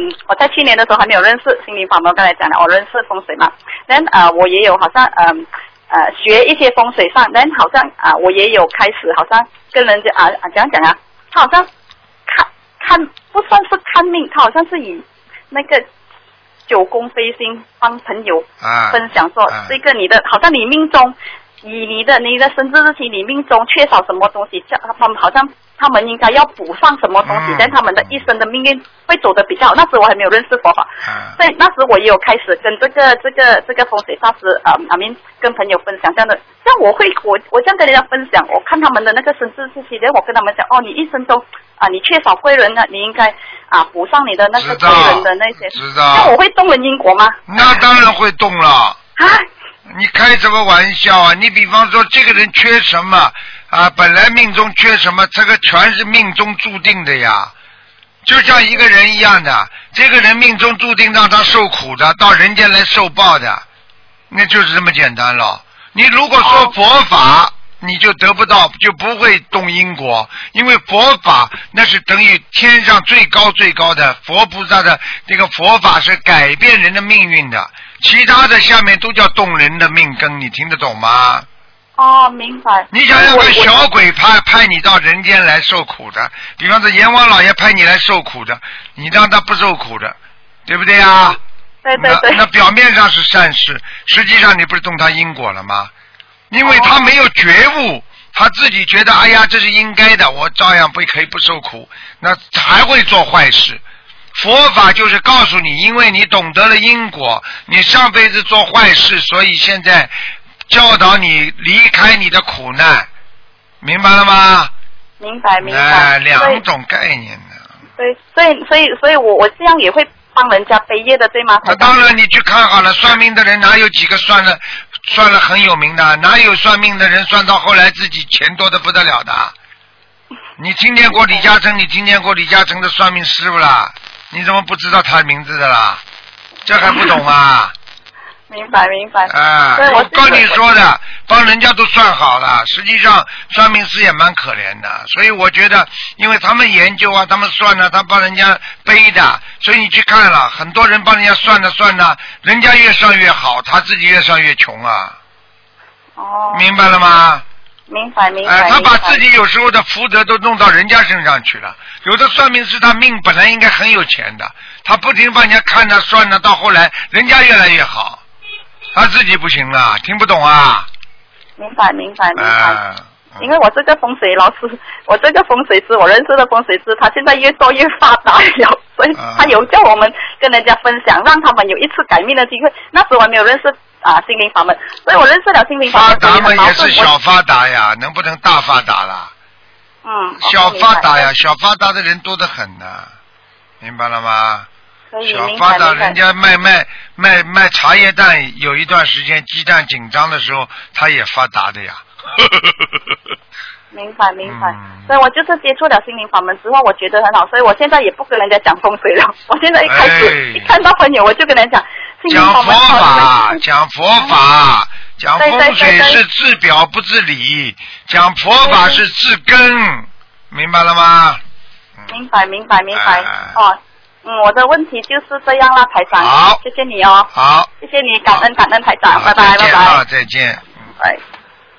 我在去年的时候还没有认识心灵法门，我刚才讲了，我认识风水嘛。我也有好像学一些风水上，好像我也有开始好像跟人家怎样讲啊？他好像看不算是看命，他好像是以那个九宫飞星帮朋友分享说，这个你的好像你命中以你的生日日期，你命中缺少什么东西，他们好像他们应该要补上什么东西，但他们的一生的命运会走得比较好。那时我还没有认识佛法，所以那时我也有开始跟这个风水大师跟朋友分享这样的。像我这样跟人家分享，我看他们的那个生日日期，我跟他们讲你一生中你缺少贵人呢，你应该补上你的那个贵人的那些。 知道。 那我会动人因果吗？ 那当然会动了。你开什么玩笑啊？你比方说这个人缺什么本来命中缺什么，这个全是命中注定的呀。就像一个人一样的，这个人命中注定让他受苦的，到人间来受报的，那就是这么简单了。你如果说佛法，你就得不到，就不会动因果，因为佛法那是等于天上最高最高的佛菩萨的这个佛法是改变人的命运的，其他的下面都叫动人的命根，你听得懂吗？ 明白。 你想想看，小鬼派你到人间来受苦的，比方说阎王老爷派你来受苦的，你让他不受苦的，对不对啊？ 对。 那表面上是善事，实际上你不是动他因果了吗？因为他没有觉悟，他自己觉得哎呀这是应该的，我照样可以不受苦，那还会做坏事。佛法就是告诉你，因为你懂得了因果，你上辈子做坏事，所以现在教导你离开你的苦难，明白了吗？ 明白。 两种概念呢。 对，所以我这样也会帮人家背业的，对吗？ 那当然，你去看好了，算命的人哪有几个算了很有名的？哪有算命的人算到后来自己钱多得不得了的？你听见过李嘉诚？你听见过李嘉诚的算命师傅啦？你怎么不知道他名字的啦？这还不懂啊？ 明白。 我跟你说的，帮人家都算好了，实际上算命师也蛮可怜的，所以我觉得，因为他们研究他们算他帮人家背的，所以你去看了，很多人帮人家算人家越算越好，他自己越算越穷啊。明白了吗？ 明白。 他把自己有时候的福德都弄到人家身上去了。有的算命师他命本来应该很有钱的，他不停帮人家看算到后来人家越来越好，他自己不行了，听不懂啊？ 明白。因为我这个风水老师，我这个风水师，我认识的风水师，他现在越做越发达了，所以他有叫我们跟人家分享，让他们有一次改命的机会。那时我还没有认识心灵法门，所以我认识了心灵法门。 发达嘛也是小发达呀，能不能大发达啦？小发达呀，小发达的人多得很呢，明白了吗？小发达人家卖茶叶蛋，有一段时间鸡蛋紧张的时候，他也发达的呀。 明白。所以我就是接触了心灵法门之后，我觉得很好，所以我现在也不跟人家讲风水了。我现在一开始一看到朋友，我就跟人家讲讲佛法，讲风水是治表不治理，讲佛法是治根，明白了吗？ 明白。我的问题就是这样啦，台长。 好， 谢谢你哦。 好， 谢谢你，感恩台长，拜拜。 再见。 拜。